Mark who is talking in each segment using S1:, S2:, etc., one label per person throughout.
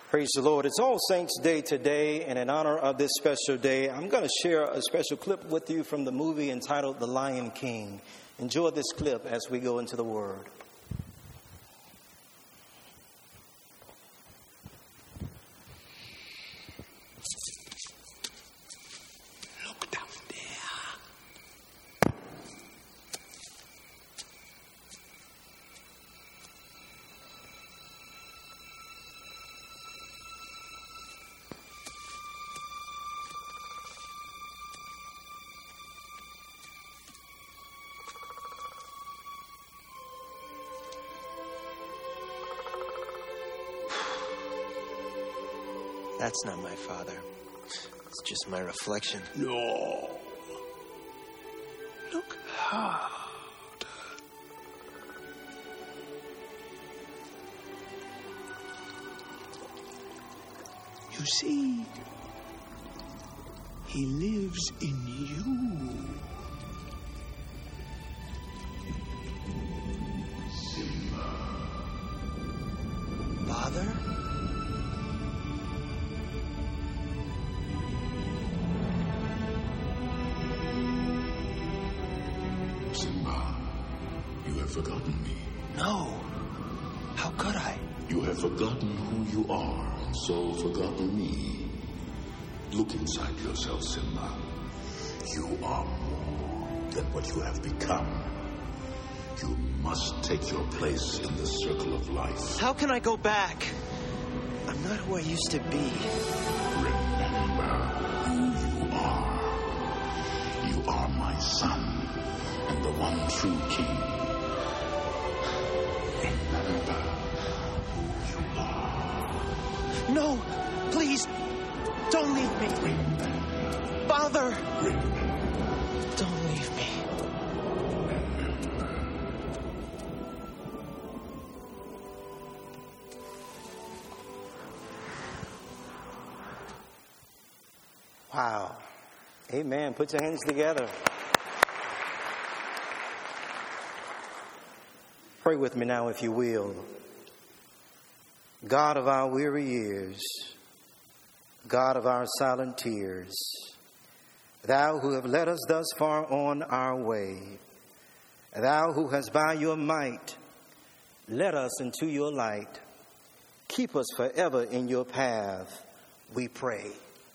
S1: Praise the Lord. It's All Saints Day today, and in honor of this special day, I'm going to share a special clip with you from the movie entitled The Lion King. Enjoy this clip as we go into the Word.
S2: Look down there.
S3: That's not my father. It's just my reflection.
S2: No. Look hard. You see, he lives in you.
S3: Father?
S4: Simba, you have forgotten me.
S3: No. How could I?
S4: You have forgotten who you are, and so forgotten me. Look inside yourself, Simba. You are more than what you have become. You must take your place in the circle of life.
S3: How can I go back? I'm not who I used to be.
S4: Remember who you are. You are my son, and the one true king. Remember who you are.
S3: No, please, don't leave me.
S4: Remember.
S3: Father,
S4: Remember.
S3: don't leave me.
S1: Wow. Amen. Put your hands together. Pray with me now, if you will. God of our weary years, God of our silent tears, Thou who have led us thus far on our way, Thou who hast by your might led us into your light, keep us forever in your path, we pray.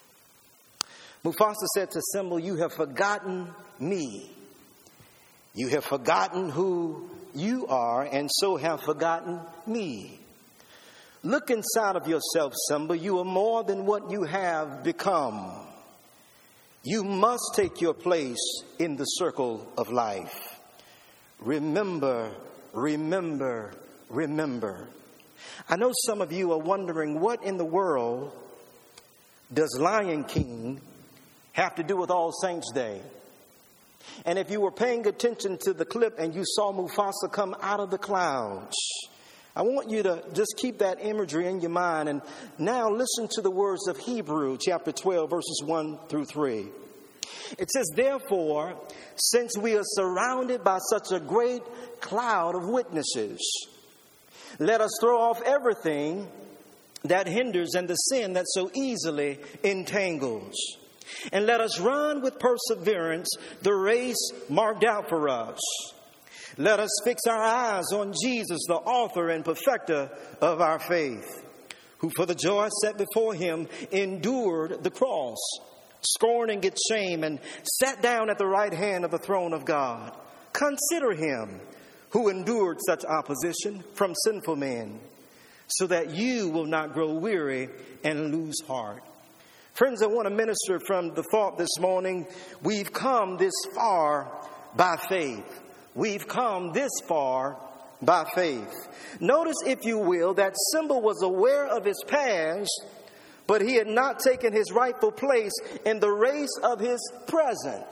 S1: Mufasa said to Simba, you have forgotten me. You have forgotten who you are, and so have forgotten me. Look inside of yourself, Simba. You are more than what you have become. You must take your place in the circle of life. Remember, remember, remember. I know some of you are wondering, what in the world does Lion King have to do with All Saints Day? And if you were paying attention to the clip and you saw Mufasa come out of the clouds, I want you to just keep that imagery in your mind. And now listen to the words of Hebrews chapter 12, verses 1 through 3. It says, therefore, since we are surrounded by such a great cloud of witnesses, let us throw off everything that hinders and the sin that so easily entangles. And let us run with perseverance the race marked out for us. Let us fix our eyes on Jesus, the author and perfecter of our faith, who for the joy set before him endured the cross, scorning its shame, and sat down at the right hand of the throne of God. Consider him who endured such opposition from sinful men, so that you will not grow weary and lose heart. Friends, I want to minister from the thought this morning, we've come this far by faith. We've come this far by faith. Notice, if you will, that Simba was aware of his past, but he had not taken his rightful place in the race of his present.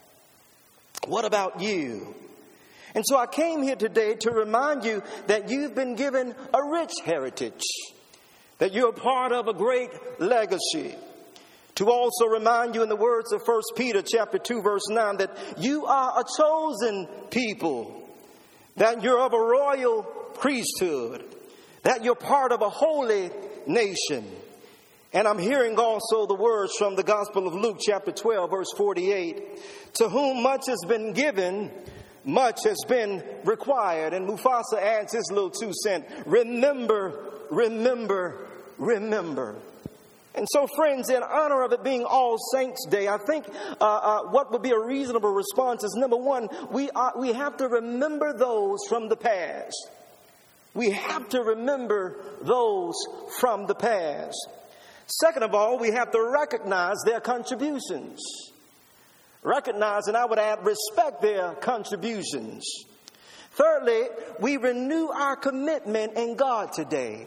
S1: What about you? And so I came here today to remind you that you've been given a rich heritage, that you're part of a great legacy. To also remind you in the words of 1 Peter chapter 2, verse 9, that you are a chosen people, that you're of a royal priesthood, that you're part of a holy nation. And I'm hearing also the words from the Gospel of Luke, chapter 12, verse 48. To whom much has been given, much has been required. And Mufasa adds his little 2 cents. Remember, remember, remember. And so, friends, in honor of it being All Saints Day, I think what would be a reasonable response is, number one, we have to remember those from the past. We have to remember those from the past. Second of all, we have to recognize their contributions. Recognize, and I would add, respect their contributions. Thirdly, we renew our commitment in God today.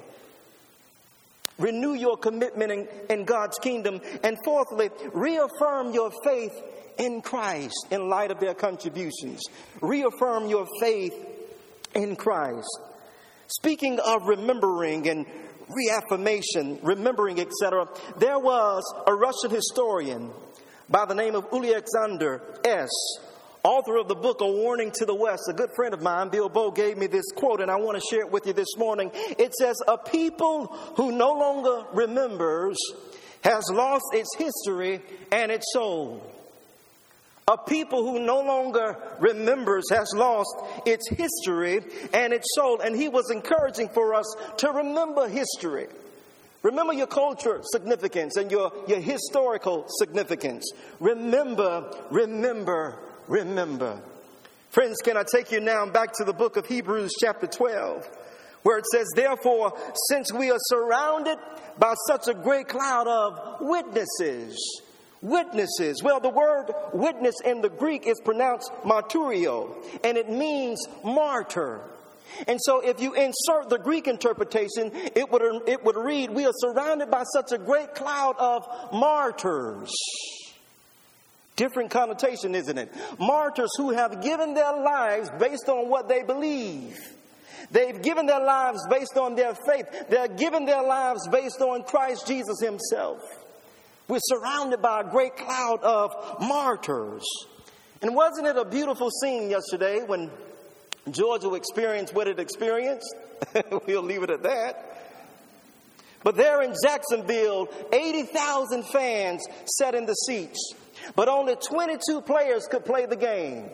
S1: Renew your commitment in God's kingdom. And fourthly, reaffirm your faith in Christ in light of their contributions. Reaffirm your faith in Christ. Speaking of remembering and reaffirmation, remembering, etc., there was a Russian historian by the name of Alexander S., author of the book A Warning to the West. A good friend of mine, Bill Bowe, gave me this quote, and I want to share it with you this morning. It says, "A people who no longer remembers has lost its history and its soul." A people who no longer remembers has lost its history and its soul. And he was encouraging for us to remember history. Remember your cultural significance and your historical significance. Remember, remember, remember. Friends, can I take you now back to the book of Hebrews chapter 12, where it says, "Therefore, since we are surrounded by such a great cloud of witnesses." Witnesses. Well, the word witness in the Greek is pronounced martyrio, and it means martyr. And so if you insert the Greek interpretation, it would read, "We are surrounded by such a great cloud of martyrs." Different connotation, isn't it? Martyrs who have given their lives based on what they believe. They've given their lives based on their faith. They're giving their lives based on Christ Jesus himself. We're surrounded by a great cloud of martyrs. And wasn't it a beautiful scene yesterday when Georgia experienced what it experienced? We'll leave it at that. But there in Jacksonville, 80,000 fans sat in the seats, but only 22 players could play the game.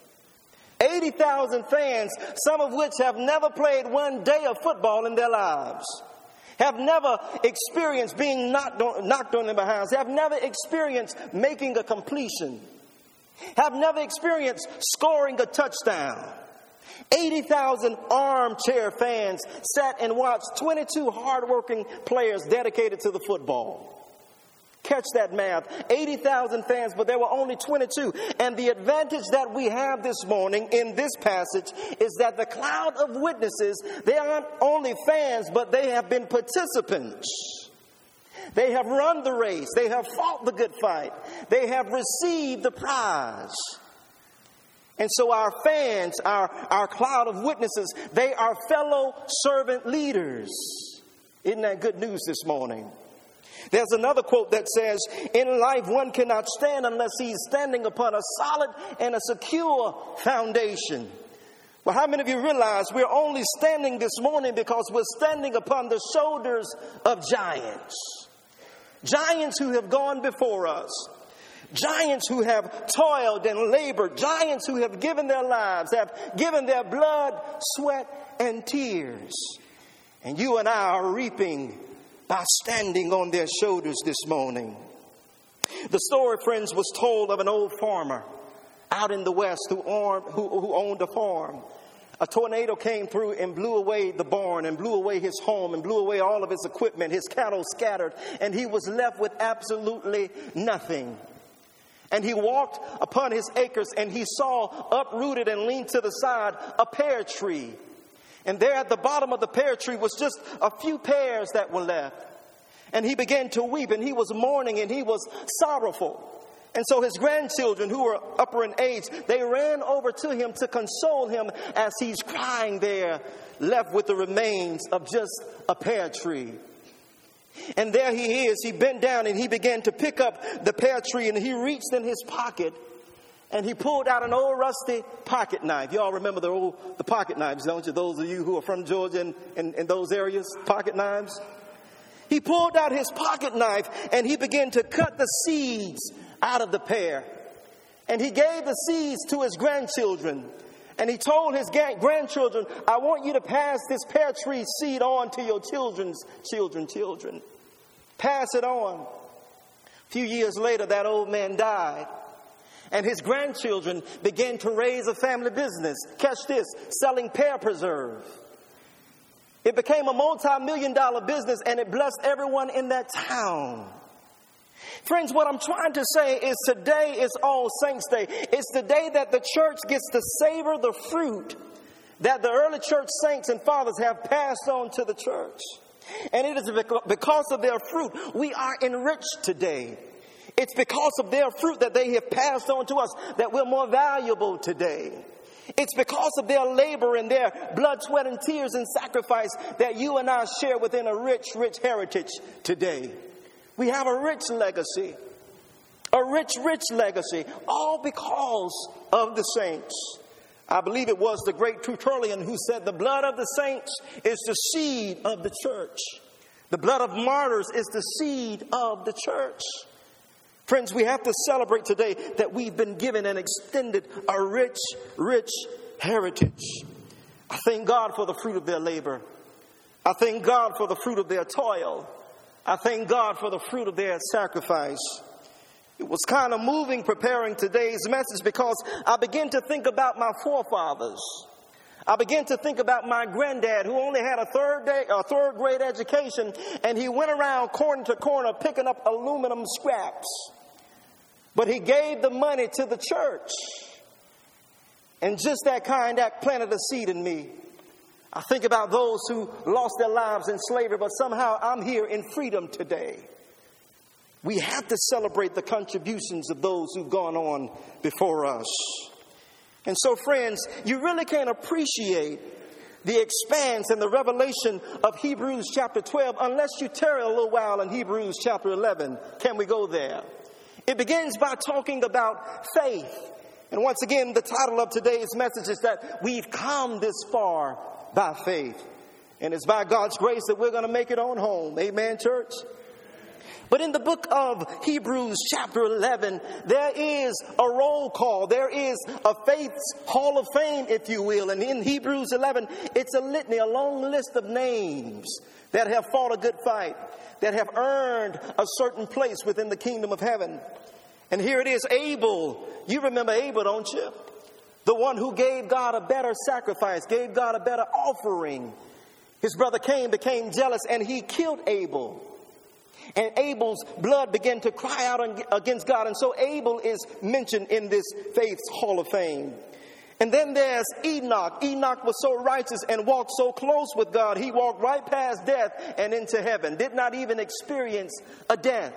S1: 80,000 fans, some of which have never played one day of football in their lives, have never experienced being knocked on their behinds, have never experienced making a completion, have never experienced scoring a touchdown. 80,000 armchair fans sat and watched 22 hardworking players dedicated to the football. Catch that math. 80,000 fans, but there were only 22. And the advantage that we have this morning in this passage is that the cloud of witnesses, they aren't only fans, but they have been participants. They have run the race. They have fought the good fight. They have received the prize. And so our fans, our cloud of witnesses, they are fellow servant leaders. Isn't that good news this morning? There's another quote that says, "In life, one cannot stand unless he's standing upon a solid and a secure foundation." Well, how many of you realize we're only standing this morning because we're standing upon the shoulders of giants? Giants who have gone before us. Giants who have toiled and labored. Giants who have given their lives, have given their blood, sweat, and tears. And you and I are reaping by standing on their shoulders this morning. The story, friends, was told of an old farmer out in the West who owned a farm. A tornado came through and blew away the barn and blew away his home and blew away all of his equipment. His cattle scattered, and he was left with absolutely nothing. And he walked upon his acres, and he saw uprooted and leaned to the side a pear tree. And there at the bottom of the pear tree was just a few pears that were left. And he began to weep, and he was mourning, and he was sorrowful. And so his grandchildren, who were upper in age, they ran over to him to console him as he's crying there, left with the remains of just a pear tree. And there he is. He bent down and he began to pick up the pear tree, and he reached in his pocket and he pulled out an old rusty pocket knife. Y'all remember the pocket knives, don't you? Those of you who are from Georgia and those areas, pocket knives. He pulled out his pocket knife and he began to cut the seeds out of the pear. And he gave the seeds to his grandchildren. And he told his grandchildren, I want you to pass this pear tree seed on to your children's children. Pass it on. A few years later, that old man died. And his grandchildren began to raise a family business. Catch this, selling pear preserve. It became a multi-million-dollar business, and it blessed everyone in that town. Friends, what I'm trying to say is today is All Saints' Day. It's the day that the church gets to savor the fruit that the early church saints and fathers have passed on to the church. And it is because of their fruit we are enriched today. It's because of their fruit that they have passed on to us that we're more valuable today. It's because of their labor and their blood, sweat, and tears and sacrifice that you and I share within a rich, rich heritage today. We have a rich legacy, rich legacy, all because of the saints. I believe it was the great Tertullian who said the blood of the saints is the seed of the church. The blood of martyrs is the seed of the church. Friends, we have to celebrate today that we've been given and extended a rich, rich heritage. I thank God for the fruit of their labor. I thank God for the fruit of their toil. I thank God for the fruit of their sacrifice. It was kind of moving preparing today's message because I began to think about my forefathers. I began to think about my granddad who only had a third grade education, and he went around corner to corner picking up aluminum scraps. But he gave the money to the church. And just that kind act planted a seed in me. I think about those who lost their lives in slavery, but somehow I'm here in freedom today. We have to celebrate the contributions of those who've gone on before us. And so, friends, you really can't appreciate the expanse and the revelation of Hebrews chapter 12 unless you tarry a little while in Hebrews chapter 11. Can we go there? It begins by talking about faith. And once again, the title of today's message is that we've come this far by faith. And it's by God's grace that we're going to make it on home. Amen, church? But in the book of Hebrews chapter 11, there is a roll call. There is a faith's hall of fame, if you will. And in Hebrews 11, it's a litany, a long list of names that have fought a good fight, that have earned a certain place within the kingdom of heaven. And here it is, Abel. You remember Abel, don't you? The one who gave God a better sacrifice, gave God a better offering. His brother Cain became jealous and he killed Abel. And Abel's blood began to cry out against God. And so Abel is mentioned in this faith's hall of fame. And then there's Enoch. Enoch was so righteous and walked so close with God. He walked right past death and into heaven. Did not even experience a death.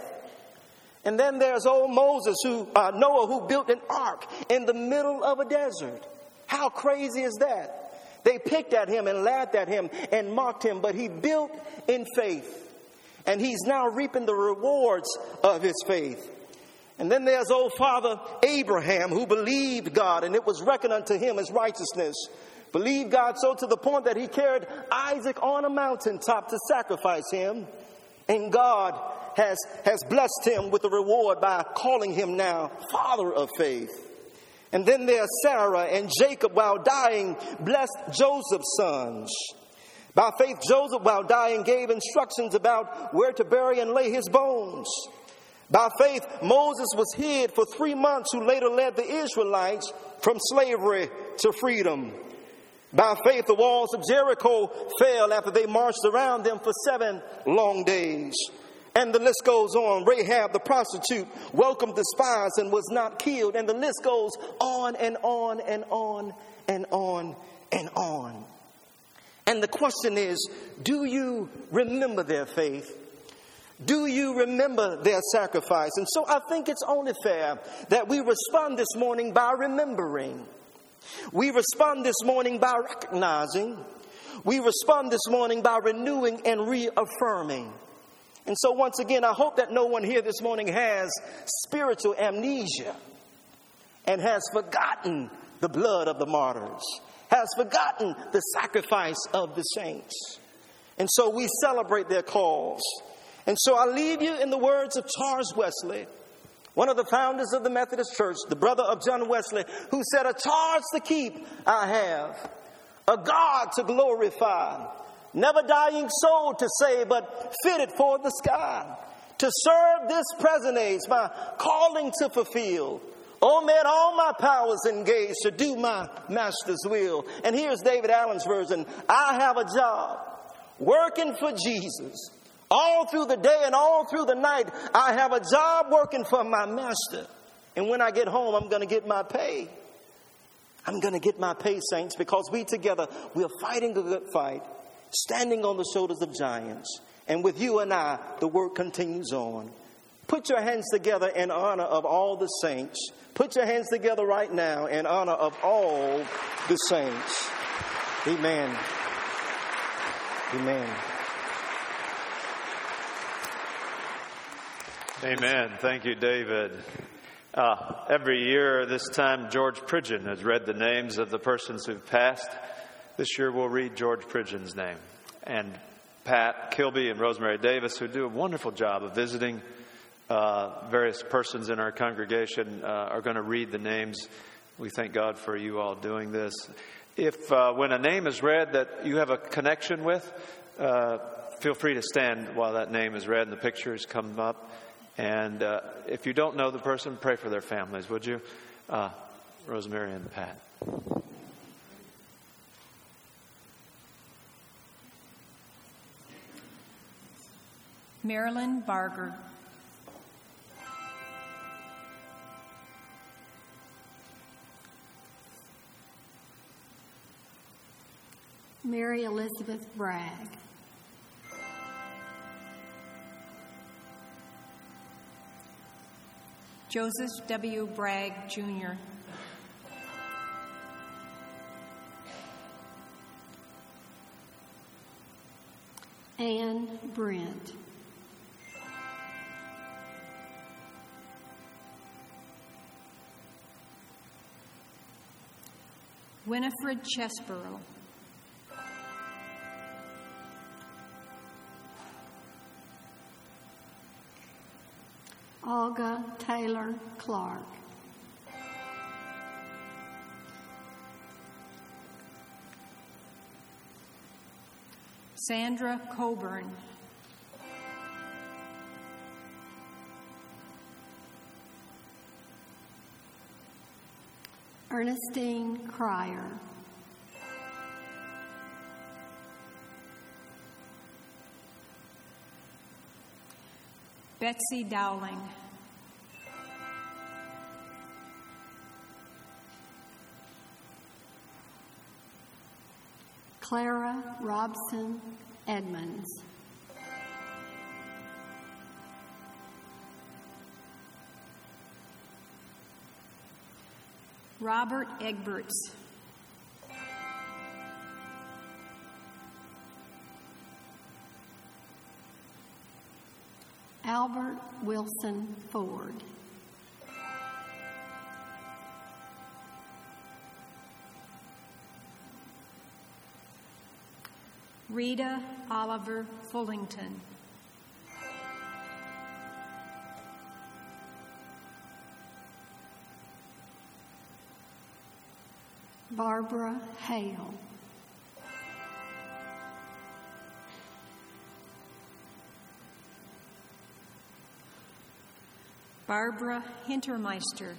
S1: And then there's old Moses, Noah, who built an ark in the middle of a desert. How crazy is that? They picked at him and laughed at him and mocked him, but he built in faith. And he's now reaping the rewards of his faith. And then there's old father Abraham, who believed God, and it was reckoned unto him as righteousness. Believed God so to the point that he carried Isaac on a mountaintop to sacrifice him. And God has blessed him with a reward by calling him now father of faith. And then there's Sarah, and Jacob, while dying, blessed Joseph's sons. By faith, Joseph, while dying, gave instructions about where to bury and lay his bones. By faith, Moses was hid for 3 months, who later led the Israelites from slavery to freedom. By faith, the walls of Jericho fell after they marched around them for 7 long days. And the list goes on. Rahab, the prostitute, welcomed the spies and was not killed. And the list goes on and on and on and on and on. And the question is, do you remember their faith? Do you remember their sacrifice? And so I think it's only fair that we respond this morning by remembering. We respond this morning by recognizing. We respond this morning by renewing and reaffirming. And so once again, I hope that no one here this morning has spiritual amnesia and has forgotten the blood of the martyrs, has forgotten the sacrifice of the saints. And so we celebrate their calls. And so I leave you in the words of Charles Wesley, one of the founders of the Methodist Church, the brother of John Wesley, who said, "A charge to keep I have, a God to glorify, never dying soul to save, but fitted for the sky, to serve this present age, my calling to fulfill. Oh, man, all my powers engaged to do my master's will." And here's David Allen's version. "I have a job working for Jesus. All through the day and all through the night, I have a job working for my master. And when I get home, I'm going to get my pay. I'm going to get my pay, saints, because we together, we are fighting a good fight, standing on the shoulders of giants. And with you and I, the work continues on. Put your hands together in honor of all the saints. Put your hands together right now in honor of all the saints. Amen. Amen.
S5: Amen. Thank you, David. Every year this time, George Pridgeon has read the names of the persons who've passed. This year we'll read George Pridgeon's name. And Pat Kilby and Rosemary Davis, who do a wonderful job of visiting various persons in our congregation, are going to read the names. We thank God for you all doing this. If when a name is read that you have a connection with, feel free to stand while that name is read and the pictures come up. And if you don't know the person, pray for their families, would you? Rosemary and Pat.
S6: Marilyn Barger.
S7: Mary Elizabeth Bragg.
S6: Joseph W. Bragg, Jr.
S7: Anne Brent.
S6: Winifred Chesborough.
S7: Olga Taylor Clark.
S6: Sandra Coburn.
S7: Ernestine Cryer.
S6: Betsy Dowling.
S7: Clara Robson Edmonds.
S6: Robert Egberts.
S7: Albert Wilson Ford.
S6: Rita Oliver Fullington.
S7: Barbara Hale.
S6: Barbara Hintermeister.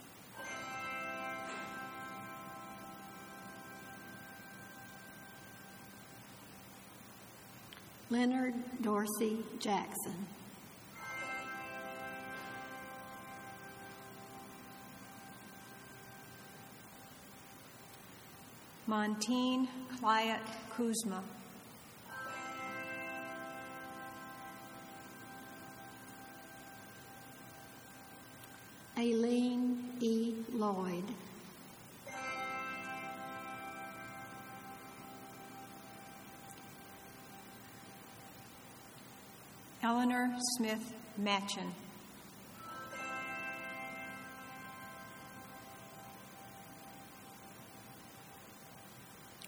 S7: Leonard Dorsey Jackson.
S6: Montine Clyat Kuzma.
S7: Aileen E. Lloyd.
S6: Eleanor Smith Matchin.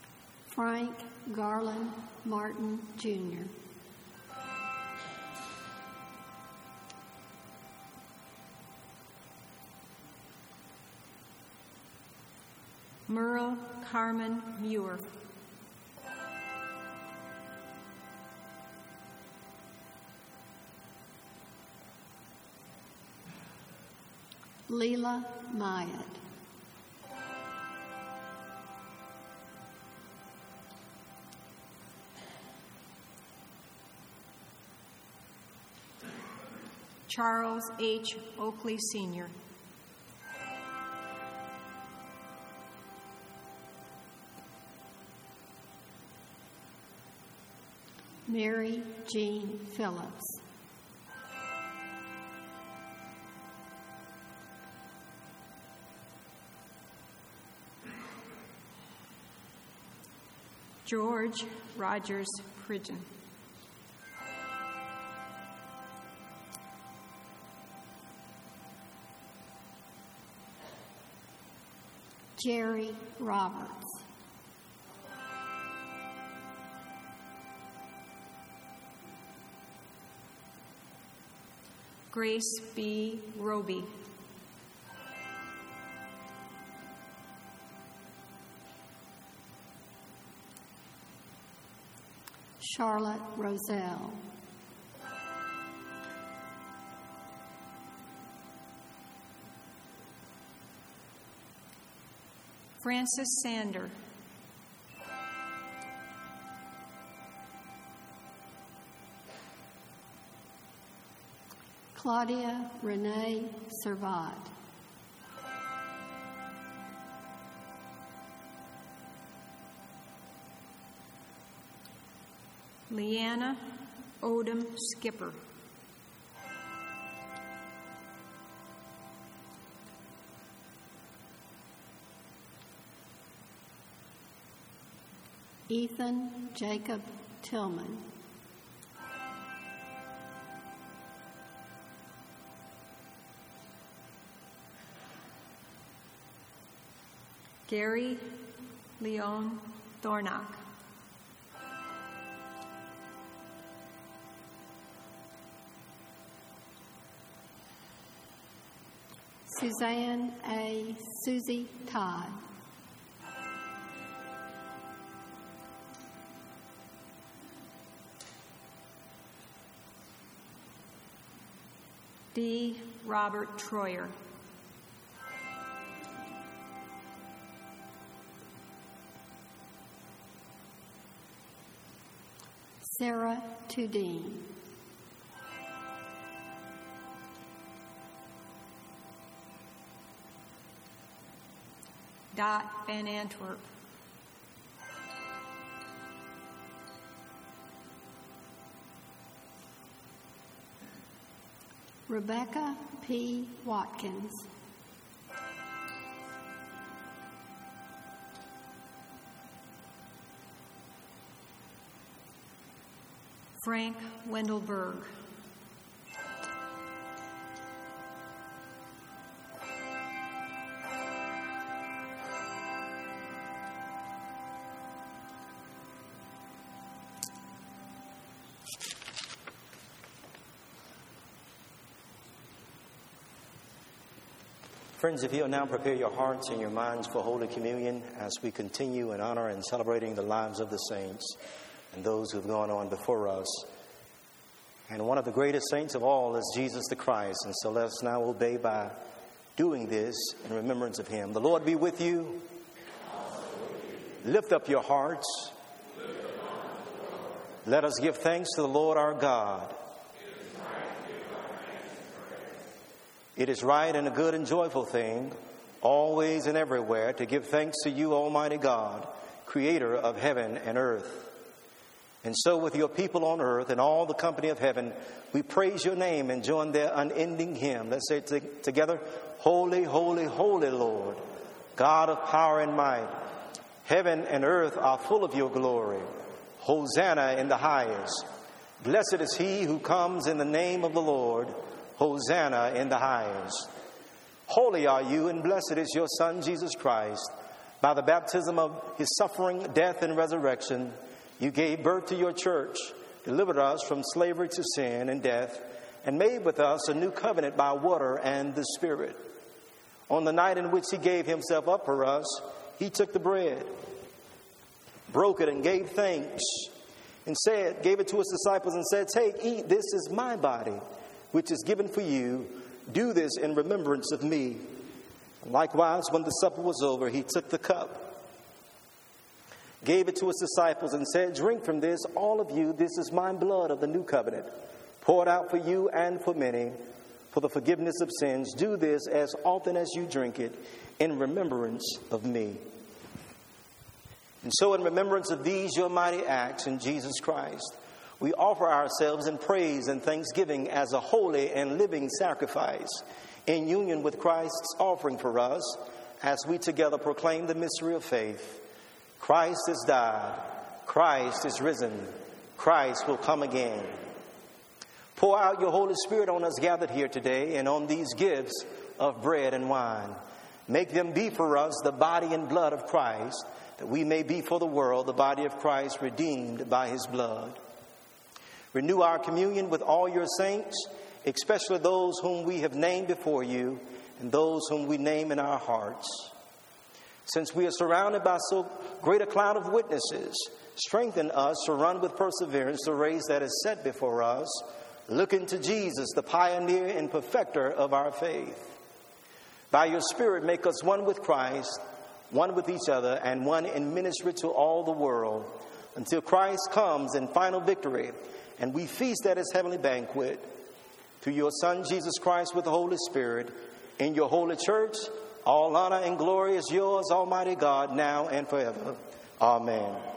S7: Frank Garland Martin, Jr.
S6: Merle Carmen Muir.
S7: Leela Myatt.
S6: Charles H. Oakley, Sr.
S7: Mary Jean Phillips.
S6: George Rogers Pridgeon.
S7: Jerry Roberts.
S6: Grace B. Roby.
S7: Charlotte Roselle.
S6: Francis Sander.
S7: Claudia Renee Servat.
S6: Leanna Odom Skipper.
S7: Ethan Jacob Tillman.
S6: Gary Leon Thornock.
S7: Suzanne A. Susie Todd.
S6: D. Robert Troyer.
S7: Sarah Tudine.
S6: Dot Van Antwerp.
S7: Rebecca P. Watkins.
S6: Frank Wendelberg.
S1: Friends, if you'll now prepare your hearts and your minds for Holy Communion as we continue in honor and celebrating the lives of the saints and those who've gone on before us. And one of the greatest saints of all is Jesus the Christ. And so let us now obey by doing this in remembrance of him. The Lord be with you. Lift up your hearts. Let us give thanks to the Lord our God. It is right and a good and joyful thing, always and everywhere, to give thanks to you, Almighty God, creator of heaven and earth. And so with your people on earth and all the company of heaven, we praise your name and join their unending hymn. Let's say it together. Holy, holy, holy Lord, God of power and might. Heaven and earth are full of your glory. Hosanna in the highest. Blessed is he who comes in the name of the Lord. Hosanna in the highest. Holy are you, and blessed is your Son, Jesus Christ. By the baptism of his suffering, death, and resurrection, you gave birth to your church, delivered us from slavery to sin and death, and made with us a new covenant by water and the Spirit. On the night in which he gave himself up for us, he took the bread, broke it, and gave thanks, and gave it to his disciples and said, "Take, eat, this is my body, which is given for you. Do this in remembrance of me." Likewise, when the supper was over, he took the cup, gave it to his disciples, and said, "Drink from this, all of you. This is my blood of the new covenant, poured out for you and for many, for the forgiveness of sins. Do this as often as you drink it in remembrance of me." And so in remembrance of these, your mighty acts in Jesus Christ, we offer ourselves in praise and thanksgiving as a holy and living sacrifice in union with Christ's offering for us, as we together proclaim the mystery of faith. Christ has died. Christ is risen. Christ will come again. Pour out your Holy Spirit on us gathered here today and on these gifts of bread and wine. Make them be for us the body and blood of Christ, that we may be for the world the body of Christ, redeemed by his blood. Renew our communion with all your saints, especially those whom we have named before you and those whom we name in our hearts. Since we are surrounded by so great a cloud of witnesses, strengthen us to run with perseverance the race that is set before us, looking to Jesus, the pioneer and perfecter of our faith. By your Spirit, make us one with Christ, one with each other, and one in ministry to all the world, until Christ comes in final victory and we feast at his heavenly banquet. Through your Son, Jesus Christ, with the Holy Spirit, in your holy church, all honor and glory is yours, Almighty God, now and forever. Amen.